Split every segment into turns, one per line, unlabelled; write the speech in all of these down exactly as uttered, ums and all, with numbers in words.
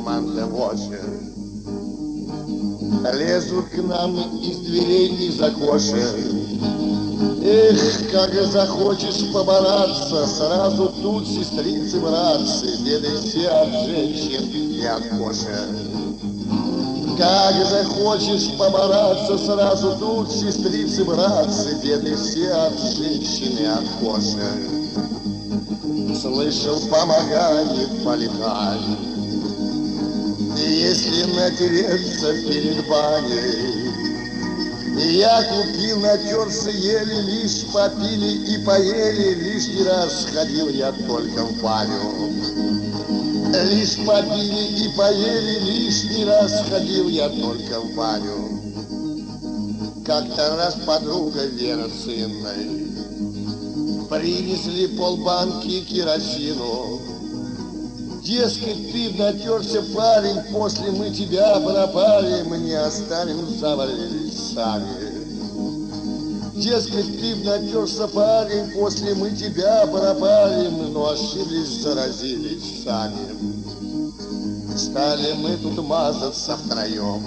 мандавоши. Лезут к нам из дверей, из окошек. Эх, как захочешь побораться, сразу тут сестрицы, братцы, беды все от женщин и от кошек. Как захочешь побораться, сразу тут сестрицы, братцы, беды все от женщин и от кошек. Слышал, помогает полетать, если натереться перед баней. Я купил, натерся, ели, лишь попили и поели. Лишний раз ходил я только в баню. Лишь попили и поели, лишний раз ходил я только в баню. Как-то раз подруга Вера с Инной принесли полбанки керосину. Дескать, ты натерся, парень, после мы тебя пропали, мы не оставим, завалились сами. Дескать, ты натерся, парень, после мы тебя пропали, но ошиблись, заразились сами. Стали мы тут мазаться втроем,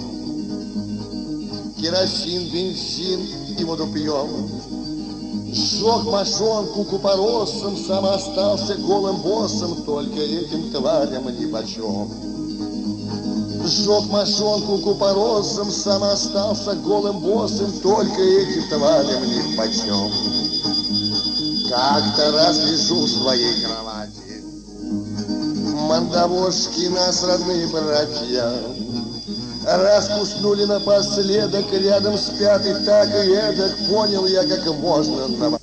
керосин, бензин и воду пьем. Сжег мошонку купоросом, сам остался голым боссом, только этим тварям нипочем. Сжег мошонку купоросом, сам остался голым боссом, только этим тварям нипочем. Как-то раз лежу в своей кровати, мандавошки нас родные братья. Раз куснули напоследок, рядом спят и так и эдак, понял я, как можно наворать.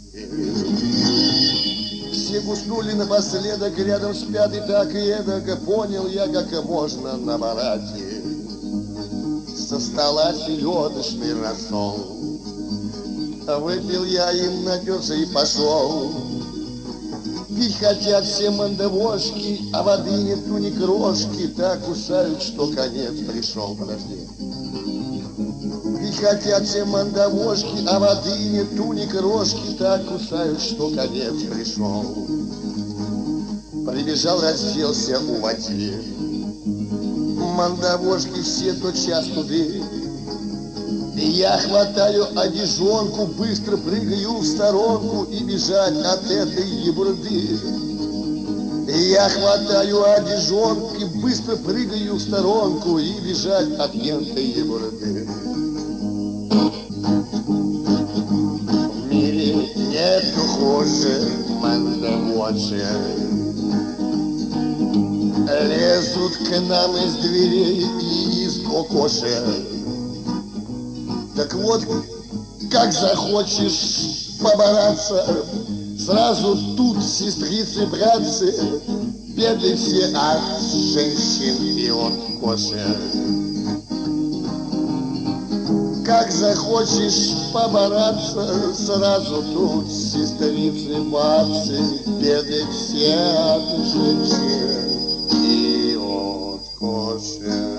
Все куснули напоследок, рядом спят и так и эдак, понял я, как можно наворать. Со стола селедочный рассол выпил я им, натерся и пошел. Пить хотят все мандавошки, а воды нету ни крошки, так кусают, что конец пришел. Подожди. Пить хотят все мандавошки, а воды нету ни крошки, так кусают, что конец пришел. Прибежал, разделся у воде. Мандавошки все тотчас туды. Я хватаю одежонку, быстро прыгаю в сторонку и бежать от этой ебурды. Я хватаю одежонку и быстро прыгаю в сторонку и бежать от этой ебурды. В мире нету хуже мандавоши. Лезут к нам из дверей и из окошек. Так вот, как захочешь побораться, сразу тут сестрицы, братцы, беды все от женщин и от кошек. Как захочешь побораться, сразу тут сестрицы, братцы, беды все от женщин и от кошек.